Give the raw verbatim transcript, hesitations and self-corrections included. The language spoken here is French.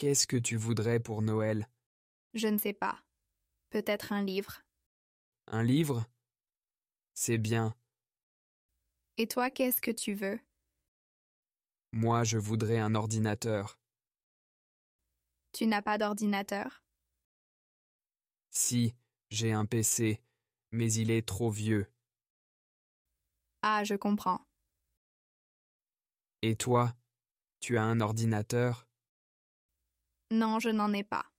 Qu'est-ce que tu voudrais pour Noël? Je ne sais pas. Peut-être un livre. Un livre? C'est bien. Et toi, qu'est-ce que tu veux? Moi, je voudrais un ordinateur. Tu n'as pas d'ordinateur? Si, j'ai un P C, mais il est trop vieux. Ah, je comprends. Et toi, tu as un ordinateur? Non, je n'en ai pas.